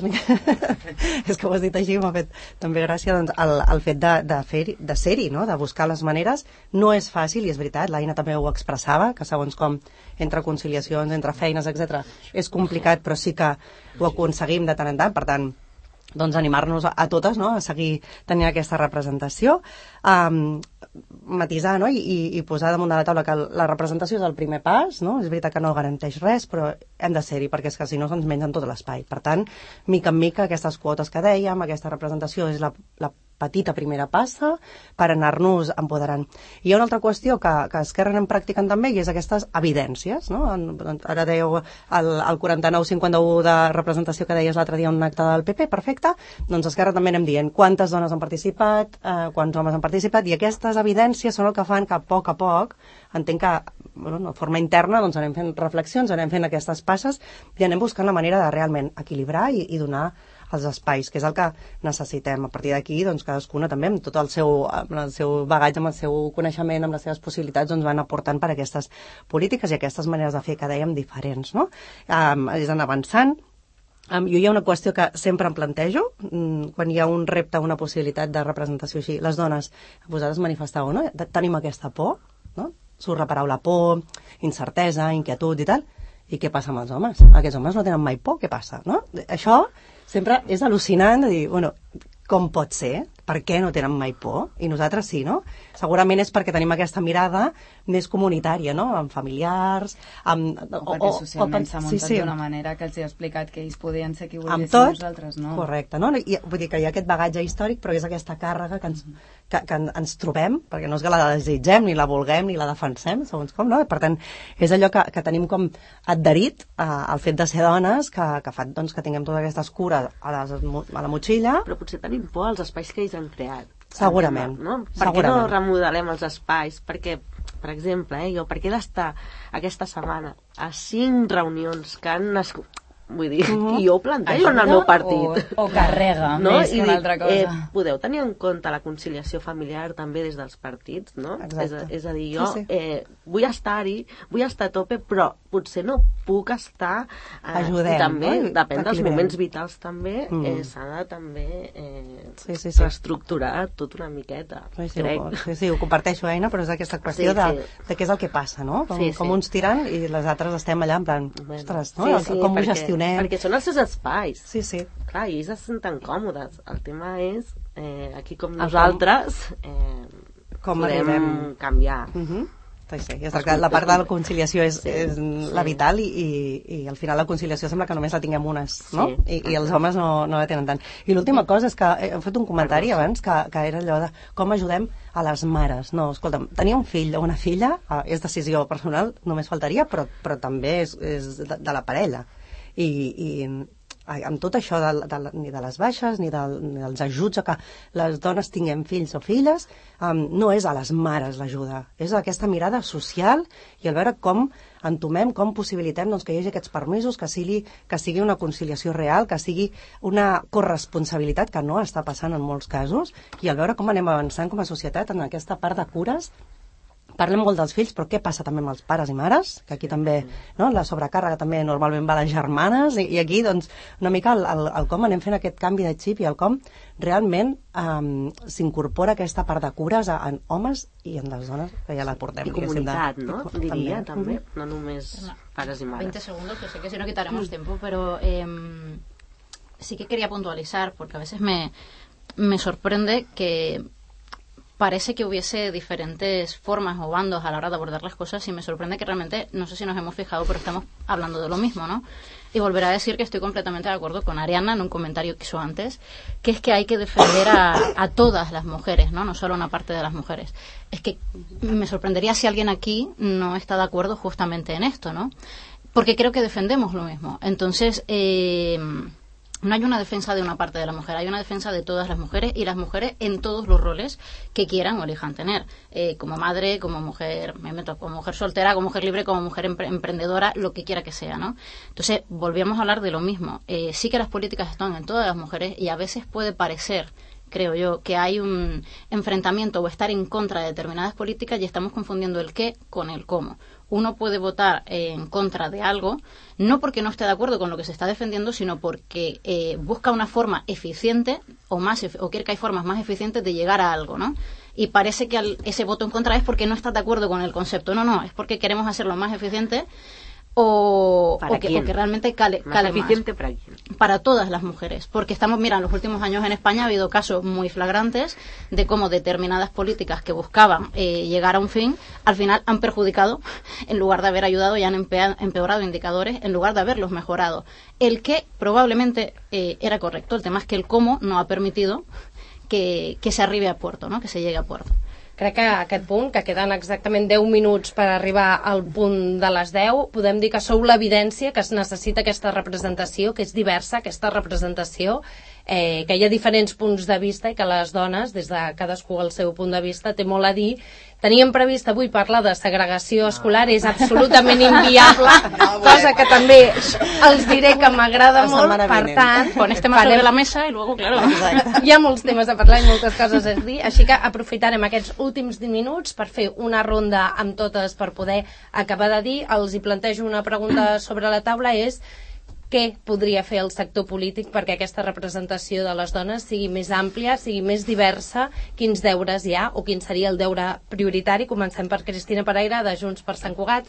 [SPEAKER 4] és que ho has dit així, m'ha fet també gràcia, doncs, el, el fet de, de, fer, de ser-hi, no? De buscar les maneres. No és fàcil, i és veritat, l'Aina també ho expressava, que segons com entre conciliacions, entre feines, etcètera, és complicat, però sí que ho aconseguim de tant en tant. Per tant, doncs animar-nos a, a totes, no?, a seguir tenint aquesta representació, um, matisar, no?, I, i, i posar damunt de la taula que la representació és el primer pas, no?, és veritat que no garanteix res, però hem de ser-hi, perquè és que si no se'ns mengen tot l'espai. Per tant, mica en mica, aquestes quotes que dèiem, aquesta representació és la, la petita primera passa per anar-nos empoderant. I hi ha una altra qüestió que, que Esquerra anem practicant també, i és aquestes evidències, no? Ara dèieu el, el quaranta-nou cinquanta-u de representació que deies l'altre dia en un acte del P P, perfecte, doncs Esquerra també anem dient quantes dones han participat, eh, quants homes han participat, i aquestes evidències són el que fan que a poc a poc, entenc que bueno, de forma interna doncs anem fent reflexions, anem fent aquestes passes i anem buscant la manera de realment equilibrar i, i donar els espais, que és el que necessitem. A partir d'aquí, doncs, cadascuna també amb tot el seu, amb el seu bagatge, amb el seu coneixement, amb les seves possibilitats, doncs van aportant per aquestes polítiques i aquestes maneres de fer que dèiem diferents, no? Um, és anar avançant. Um, jo hi ha una qüestió que sempre em plantejo, um, quan hi ha un repte, una possibilitat de representació així. Les dones, vosaltres manifestàveu, no? Tenim aquesta por, no? Surt la paraula por, incertesa, inquietud i tal. I què passa amb els homes? Aquests homes no tenen mai por, què passa, no? Això sempre és al·lucinant de dir, bueno, com pot ser? Per què no tenen mai por? I nosaltres sí, no? Segurament és perquè tenim aquesta mirada més comunitària, no? Amb familiars, amb...
[SPEAKER 8] O, o perquè socialment s'ha muntat sí, sí. d'una manera que els he explicat que ells podien ser qui volguessin, nosaltres no.
[SPEAKER 4] Correcte, no? I, vull dir que hi ha aquest bagatge històric, però és aquesta càrrega que ens, que, que ens trobem, perquè no és que la desitgem, ni la vulguem, ni la defensem, segons com, no? Per tant, és allò que, que tenim com adherit eh, al fet de ser dones, que, que fa doncs, que tinguem totes aquestes cures a, les, a la motxilla.
[SPEAKER 9] Però potser tenim por als espais que ells han creat.
[SPEAKER 4] Segurament.
[SPEAKER 9] No? Per què no remodelem els espais? Perquè, per exemple, eh, jo, per què d'estar aquesta setmana a cinc reunions que han nascut... Vull dir, mm-hmm. i jo ho plantejo en el meu partit.
[SPEAKER 8] O, o carrega, no? Més I que una altra cosa.
[SPEAKER 9] Eh, podeu tenir en compte la conciliació familiar també des dels partits, no? És a, és a dir, jo sí, sí. Eh, vull estar-hi, vull estar a tope, però potser no puc estar... Eh,
[SPEAKER 4] Ajudem,
[SPEAKER 9] també,
[SPEAKER 4] no?
[SPEAKER 9] depèn dels moments vitals també, mm. eh, s'ha de també eh,
[SPEAKER 4] sí, sí, sí.
[SPEAKER 9] reestructurar tot una miqueta,
[SPEAKER 4] sí, sí,
[SPEAKER 9] crec.
[SPEAKER 4] Ho, sí, sí, ho comparteixo, Aina, però és aquesta qüestió sí, de, sí. de què és el que passa, no? Com, sí, sí. com uns tiren i les altres estem allà en plan, bueno, ostres, no? Sí, sí, com ho gestionem?
[SPEAKER 9] Perquè són els seus espais.
[SPEAKER 4] Sí, sí.
[SPEAKER 9] Clar, i ells es senten còmodes. El tema és, eh, aquí com nosaltres, eh, com podem arribem. canviar.
[SPEAKER 4] Uh-huh. Sí, sí. És que la part de la conciliació és, sí, és sí. la vital i, i, i al final la conciliació sembla que només la tinguem unes, no? Sí, I, i els homes no, no la tenen tant. I l'última cosa és que he fet un comentari abans que, que era allò de com ajudem a les mares. No, escolta'm, tenir un fill o una filla eh, és decisió personal, només faltaria, però, però també és, és de, de la parella. I, i amb tot això de, de, ni de les baixes ni, del, ni dels ajuts a que les dones tinguem fills o filles um, no és a les mares l'ajuda, és aquesta mirada social i el veure com entomem, com possibilitem doncs, que hi hagi aquests permisos, que sigui, que sigui una conciliació real, que sigui una corresponsabilitat que no està passant en molts casos i el veure com anem avançant com a societat en aquesta part de cures. Parlem molt dels fills, però què passa també amb els pares i mares? Que aquí també, no? La sobrecàrrega també normalment va a les germanes, i, i aquí, doncs, una mica el, el, el com anem fent aquest canvi de xip i el com realment um, s'incorpora aquesta part de cures a, en homes i en les dones, que ja la portem.
[SPEAKER 9] I comunitat, de, no?
[SPEAKER 4] I,
[SPEAKER 9] Diria, també, mm-hmm. no només pares y mares.
[SPEAKER 6] veinte segundos, que sé que si no quitaremos tiempo, pero eh, sí que quería puntualizar, porque a veces me, me sorprende que parece que hubiese diferentes formas o bandos a la hora de abordar las cosas y me sorprende que realmente, no sé si nos hemos fijado, pero estamos hablando de lo mismo, ¿no? Y volveré a decir que estoy completamente de acuerdo con Ariadna en un comentario que hizo antes, que es que hay que defender a, a todas las mujeres, ¿no? No solo a una parte de las mujeres. Es que me sorprendería si alguien aquí no está de acuerdo justamente en esto, ¿no? Porque creo que defendemos lo mismo. Entonces, eh... no hay una defensa de una parte de la mujer, hay una defensa de todas las mujeres y las mujeres en todos los roles que quieran o elijan tener, eh, como madre, como mujer, me meto, como mujer soltera, como mujer libre, como mujer empre- emprendedora, lo que quiera que sea, ¿no? Entonces, volvíamos a hablar de lo mismo. Eh, sí que las políticas están en todas las mujeres y a veces puede parecer, creo yo, que hay un enfrentamiento o estar en contra de determinadas políticas y estamos confundiendo el qué con el cómo. Uno puede votar eh, en contra de algo, no porque no esté de acuerdo con lo que se está defendiendo, sino porque eh, busca una forma eficiente o más efi- o quiere que hay formas más eficientes de llegar a algo, ¿no? Y parece que al, ese voto en contra es porque no estás de acuerdo con el concepto. No, no, es porque queremos hacerlo más eficiente o, o, que, o que realmente cale, cale más.
[SPEAKER 9] Eficiente para quién.
[SPEAKER 6] Para todas las mujeres. Porque estamos, mira, en los últimos años en España ha habido casos muy flagrantes de cómo determinadas políticas que buscaban eh, llegar a un fin, al final han perjudicado en lugar de haber ayudado y han empe- empeorado indicadores en lugar de haberlos mejorado. El que probablemente eh, era correcto, el tema es que el cómo no ha permitido que, que se arribe a puerto, ¿no? Que se llegue a puerto.
[SPEAKER 2] Crec que aquest punt, que queden exactament deu minuts per arribar al punt de les deu, podem dir que sou l'evidència que es necessita aquesta representació, que és diversa aquesta representació, eh, que hi ha diferents punts de vista i que les dones, des de cadascú el seu punt de vista, té molt a dir. Teníem previst avui parlar de segregació escolar, és absolutament inviable, cosa que també els diré que m'agrada molt, per tant...
[SPEAKER 6] Con este tema sobre la mesa i luego, claro...
[SPEAKER 2] Hi ha molts temes a parlar i moltes coses a dir, així que aprofitarem aquests últims minuts per fer una ronda amb totes per poder acabar de dir. Els hi plantejo una pregunta sobre la taula, és què podria fer el sector polític perquè aquesta representació de les dones sigui més àmplia, sigui més diversa, quins deures hi ha o quin seria el deure prioritari. Comencem per Cristina Pereira, de Junts per Sant Cugat.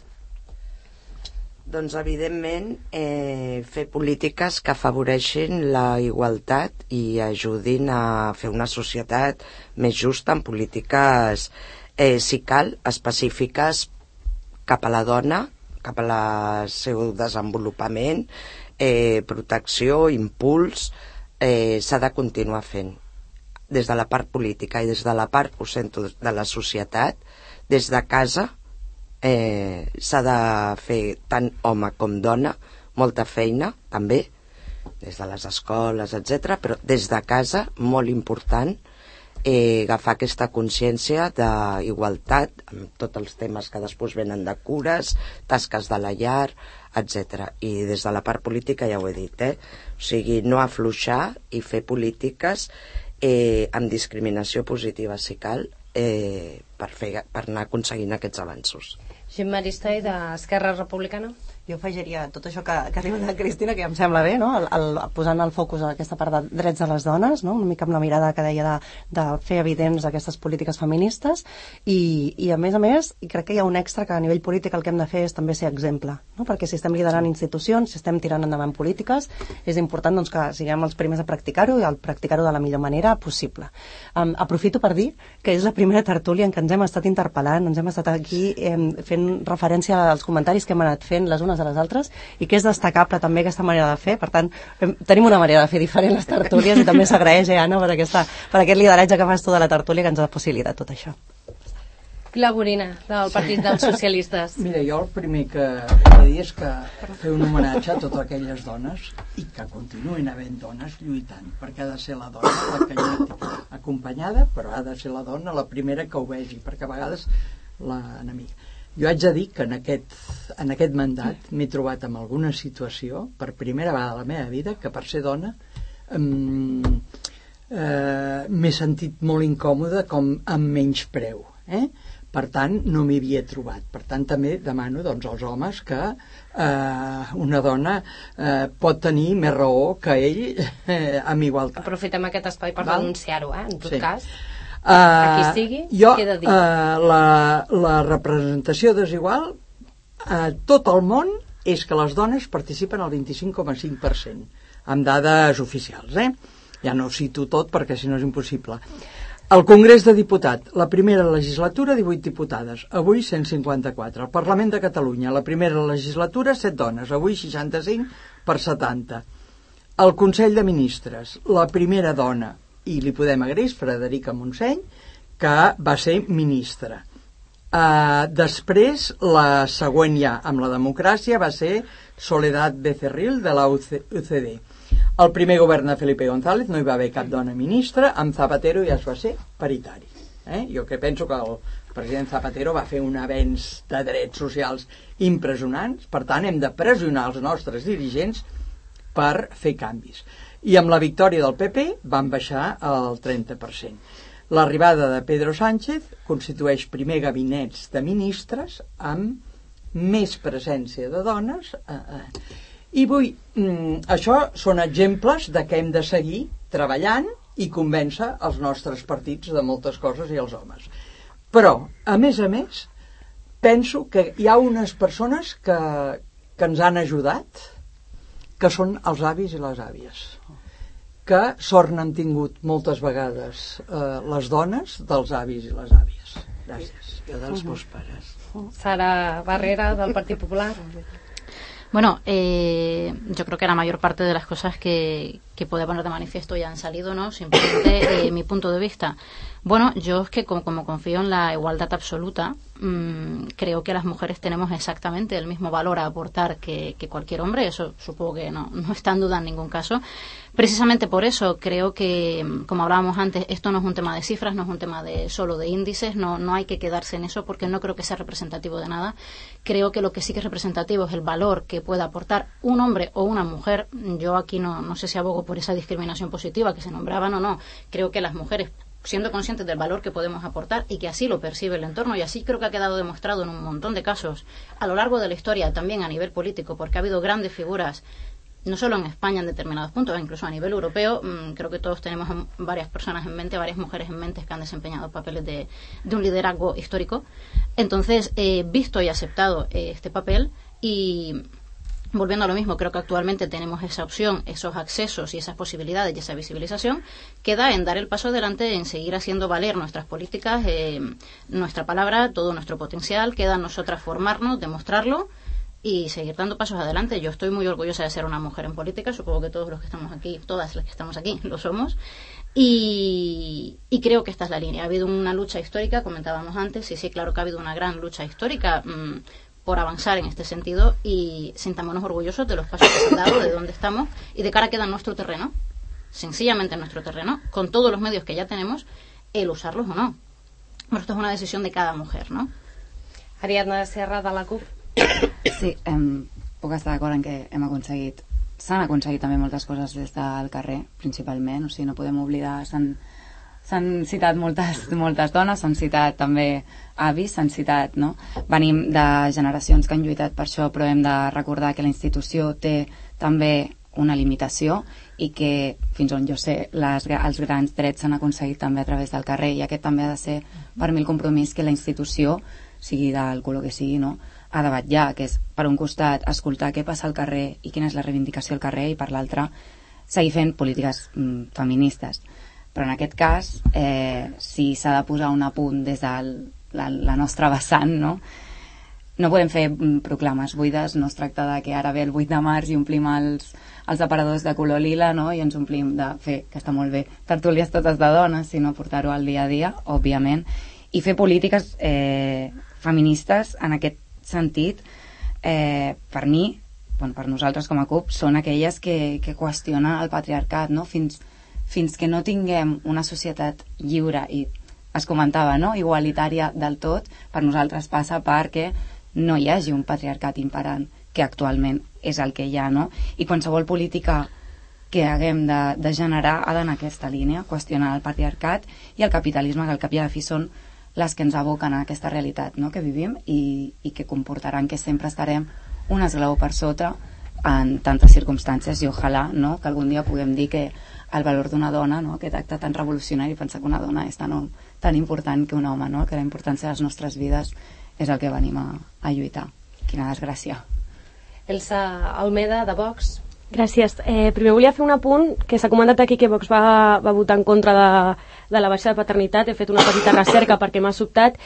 [SPEAKER 3] Doncs, evidentment, eh, fer polítiques que afavoreixin la igualtat i ajudin a fer una societat més justa, amb polítiques, eh, si cal, específiques cap a la dona, cap a la seu desenvolupament, eh, protecció, impuls, eh, s'ha de continuar fent. Des de la part política i des de la part, ho sento, de la societat, des de casa, eh, s'ha de fer tant home com dona, molta feina, també, des de les escoles, etcètera, però des de casa, molt important, eh, agafar aquesta consciència d'igualtat amb tots els temes que després venen de cures, tasques de la llar, etcètera. I des de la part política ja ho he dit, eh? O sigui, no afluixar i fer polítiques eh, amb discriminació positiva, si cal, eh, per, fer, per anar aconseguint aquests avanços.
[SPEAKER 2] Jim Maristoi, d'Esquerra Republicana.
[SPEAKER 4] Jo afegiria tot això que, que diu la Cristina, que ja em sembla bé, no? el, el, posant el focus a aquesta part de drets de les dones, no? Una mica amb la mirada que deia de, de fer evidents aquestes polítiques feministes, i, i a més a més, i crec que hi ha un extra que a nivell polític el que hem de fer és també ser exemple, no? Perquè si estem liderant institucions, si estem tirant endavant polítiques, és important doncs, que siguem els primers a practicar-ho i al practicar-ho de la millor manera possible. Um, aprofito per dir que és la primera tertúlia en què ens hem estat interpel·lant, ens hem estat aquí eh, fent referència als comentaris que hem anat fent les unes a les altres, i que és destacable també aquesta manera de fer. Per tant, tenim una manera de fer diferent les tertúlies, i també s'agraeix, eh, Anna, per, aquesta, per aquest lideratge que fas tu de la tertúlia, que ens ha facilitat tot això.
[SPEAKER 2] Pilar Gorina, del Partit dels Socialistes.
[SPEAKER 5] Mira, jo el primer que he de dir és que fer un homenatge a totes aquelles dones, i que continuïn havent dones lluitant, perquè ha de ser la dona la que lluiti acompanyada, però ha de ser la dona la primera que ho vegi, perquè a vegades l'enemic. Jo haig de dir que en aquest, en aquest mandat m'he trobat en alguna situació, per primera vegada a la meva vida, que per ser dona um, eh, m'he sentit molt incòmoda, com amb menys preu. Eh? Per tant, no m'hi havia trobat. Per tant, també demano doncs, als homes que eh, una dona eh, pot tenir més raó que ell eh, amb igualtat.
[SPEAKER 2] Aprofitem aquest espai per
[SPEAKER 5] Val?
[SPEAKER 2] denunciar-ho, eh? En tot
[SPEAKER 5] Sí.
[SPEAKER 2] cas.
[SPEAKER 5] Uh,
[SPEAKER 2] Aquí sigui,
[SPEAKER 5] jo,
[SPEAKER 2] queda dit.
[SPEAKER 5] Uh, la, la representació desigual a uh, tot el món és que les dones participen al vint-i-cinc coma cinc per cent, amb dades oficials, eh? Ja no ho cito tot perquè si no és impossible. El Congrés de Diputats, la primera legislatura, divuit diputades, avui cent cinquanta-quatre. El Parlament de Catalunya, la primera legislatura, set dones, avui seixanta-cinc per setanta. El Consell de Ministres, la primera dona, i li podem agrair, Frederica Montseny, que va ser ministra. Uh, després, la següent ja, amb la democràcia, va ser Soledad Becerril, de la U C D. El primer govern de Felipe González no hi va haver cap dona ministra, amb Zapatero ja es va ser paritari. Eh? Jo que penso que el president Zapatero va fer un avenç de drets socials impressionants, per tant hem de pressionar els nostres dirigents per fer canvis. I amb la victòria del P P van baixar al trenta per cent. L'arribada de Pedro Sánchez constitueix primer gabinets de ministres amb més presència de dones. Eh, eh. I vull... Mm, això són exemples de que hem de seguir treballant i convèncer els nostres partits de moltes coses i els homes. Però, a més a més, penso que hi ha unes persones que, que ens han ajudat, que són els avis i les àvies, que sort n'han tingut moltes vegades eh, les dones dels avis i les àvies. Gràcies.
[SPEAKER 3] Jo dels meus pares.
[SPEAKER 2] Sara Barrera, del Partit Popular.
[SPEAKER 6] Bueno, eh, yo creo que la mayor parte de las cosas que, que puede poner de manifiesto ya han salido, ¿no? Simplemente eh, mi punto de vista. Bueno, yo es que como, como confío en la igualdad absoluta, mmm, creo que las mujeres tenemos exactamente el mismo valor a aportar que, que cualquier hombre. Eso supongo que no, no está en duda en ningún caso. Precisamente por eso creo que, como hablábamos antes, esto no es un tema de cifras, no es un tema de solo de índices, no, no hay que quedarse en eso porque no creo que sea representativo de nada. Creo que lo que sí que es representativo es el valor que pueda aportar un hombre o una mujer. Yo aquí no, no sé si abogo por esa discriminación positiva que se nombraban o no. Creo que las mujeres, siendo conscientes del valor que podemos aportar y que así lo percibe el entorno, y así creo que ha quedado demostrado en un montón de casos a lo largo de la historia, también a nivel político, porque ha habido grandes figuras, no solo en España en determinados puntos, incluso a nivel europeo. Mmm, creo que todos tenemos varias personas en mente, varias mujeres en mente que han desempeñado papeles de, de un liderazgo histórico. Entonces, he eh, visto y aceptado eh, este papel y... Volviendo a lo mismo, creo que actualmente tenemos esa opción, esos accesos y esas posibilidades y esa visibilización. Queda en dar el paso adelante, en seguir haciendo valer nuestras políticas, eh, nuestra palabra, todo nuestro potencial. Queda en nosotras formarnos, demostrarlo y seguir dando pasos adelante. Yo estoy muy orgullosa de ser una mujer en política, supongo que todos los que estamos aquí, todas las que estamos aquí, lo somos. Y, y creo que esta es la línea. Ha habido una lucha histórica, comentábamos antes, y sí, claro que ha habido una gran lucha histórica mmm, por avanzar en este sentido, y sintámonos orgullosos de los pasos que se han dado, de dónde estamos y de cara queda en nuestro terreno, sencillamente en nuestro terreno, con todos los medios que ya tenemos, el usarlos o no. Bueno, esto es una decisión de cada mujer, ¿no?
[SPEAKER 2] Ariadna Serra, de la CUP.
[SPEAKER 8] Sí, em, puc estar d'acord en que hem aconseguit, s'han aconseguit també moltes coses des del carrer, principalment, o sigui, no podem oblidar, s'han s'han citat moltes, moltes dones, s'han citat també avis, s'han citat, no? Venim de generacions que han lluitat per això, però hem de recordar que la institució té també una limitació i que, fins on jo sé, les, els grans drets s'han aconseguit també a través del carrer, i aquest també ha de ser per mi el compromís que la institució, sigui del color que sigui, no?, ha de vetllar, que és, per un costat, escoltar què passa al carrer i quina és la reivindicació al carrer, i per l'altre, seguir fent polítiques mm, feministes. Però en aquest cas, eh, si s'ha de posar un apunt des de la, la nostra vessant, no? No podem fer proclames buides, no es tracta de que ara ve el vuit de març i omplim els, els aparadors de color lila, no? I ens omplim de fer, que està molt bé, tertúlies totes de dones, sinó portar-ho al dia a dia, òbviament, i fer polítiques eh, feministes en aquest sentit, eh, per mi, bueno, per nosaltres com a CUP, són aquelles que, que qüestionen el patriarcat, no? Fins fins que no tinguem una societat lliure i, es comentava, no?, igualitària del tot, per nosaltres passa perquè no hi hagi un patriarcat imperant, que actualment és el que hi ha, no? I qualsevol política que haguem de, de generar ha d'anar en aquesta línia, qüestionar el patriarcat i el capitalisme, que al cap i a la fi són les que ens aboquen a aquesta realitat, no?, que vivim i, i que comportaran que sempre estarem un esglaó per sota en tantes circumstàncies, i ojalà, no?, que algun dia puguem dir que el valor d'una dona, no?, aquest acte tan revolucionari, pensar que una dona és tan, tan important que un home, no?, que la importància de les nostres vides és el que venim a, a lluitar. Quina desgràcia.
[SPEAKER 2] Elsa Almeda, de Vox.
[SPEAKER 7] Gràcies. Eh, primer volia fer un apunt, que s'ha comentat aquí que Vox va, va votar en contra de, de la baixa de paternitat. He fet una petita recerca perquè m'ha sobtat,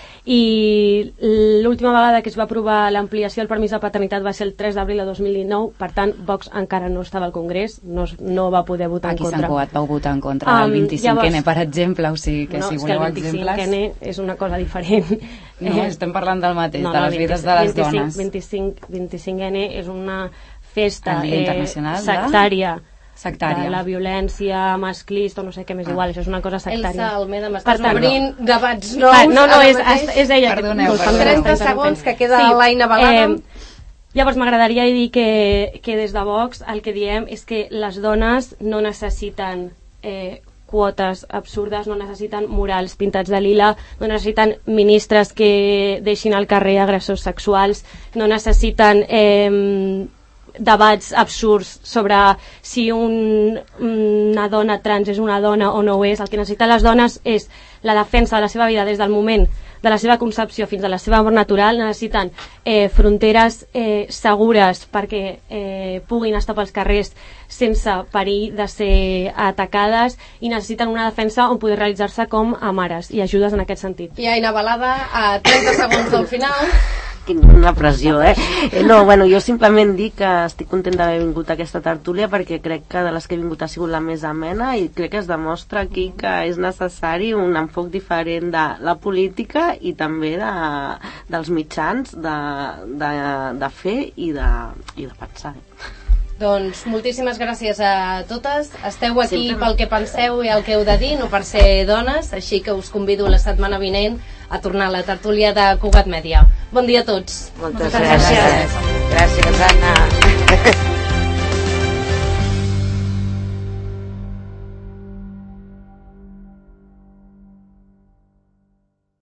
[SPEAKER 7] i l'última vegada que es va aprovar l'ampliació del permís de paternitat va ser el tres d'abril de dos mil dinou, per tant Vox encara no estava al Congrés, no, no va poder votar
[SPEAKER 8] aquí
[SPEAKER 7] en contra.
[SPEAKER 8] Aquí Sant Cugat vau votar en contra del vint-i-cinquè, per exemple, o sigui que
[SPEAKER 7] no,
[SPEAKER 8] si voleu
[SPEAKER 7] exemples... No, és que el vint-i-cinquè és una cosa diferent.
[SPEAKER 8] No, eh, estem parlant del mateix, no, de les vides de les dones.
[SPEAKER 7] vint-i-cinc, vint-i-cinquè és una festa
[SPEAKER 8] eh,
[SPEAKER 7] sectària,
[SPEAKER 8] sectària
[SPEAKER 7] de la violència masclista o no sé què més, ah. igual, això és una cosa sectària.
[SPEAKER 2] Elsa Almeda, m'estàs obrint debats nous.
[SPEAKER 7] Ah, no, no, és, és ella.
[SPEAKER 8] Perdoneu,
[SPEAKER 2] que... trenta segons que queda sí, l'Aina Balada.
[SPEAKER 7] Eh, llavors m'agradaria dir que, que des de Vox el que diem és que les dones no necessiten eh, quotes absurdes, no necessiten murals pintats de lila, no necessiten ministres que deixin al carrer agressors sexuals, no necessiten eh, debats absurds sobre si un, una dona trans és una dona o no ho és. El que necessiten les dones és la defensa de la seva vida des del moment de la seva concepció fins a la seva mort natural. Necessiten eh, fronteres eh, segures perquè eh, puguin estar pels carrers sense perill de ser atacades, i necessiten una defensa on poder realitzar-se com a mares i ajudes en aquest sentit.
[SPEAKER 2] I Aina Balada, a trenta segons del final.
[SPEAKER 9] Quina pressió, eh? eh? No, bueno, jo simplement dic que estic content d'haver vingut a aquesta tertúlia perquè crec que de les que he vingut ha sigut la més amena i crec que es demostra aquí que és necessari un enfoc diferent de la política i també de, dels mitjans de, de, de fer i de, i de pensar.
[SPEAKER 2] Doncs moltíssimes gràcies a totes. Esteu aquí
[SPEAKER 9] Sempre.
[SPEAKER 2] pel que penseu i el que heu de dir, no per ser dones, així que us convido la setmana vinent a tornar a la tertúlia de Cugat Mèdia. Bon dia a tots.
[SPEAKER 3] Moltes gràcies. Gràcies, Anna.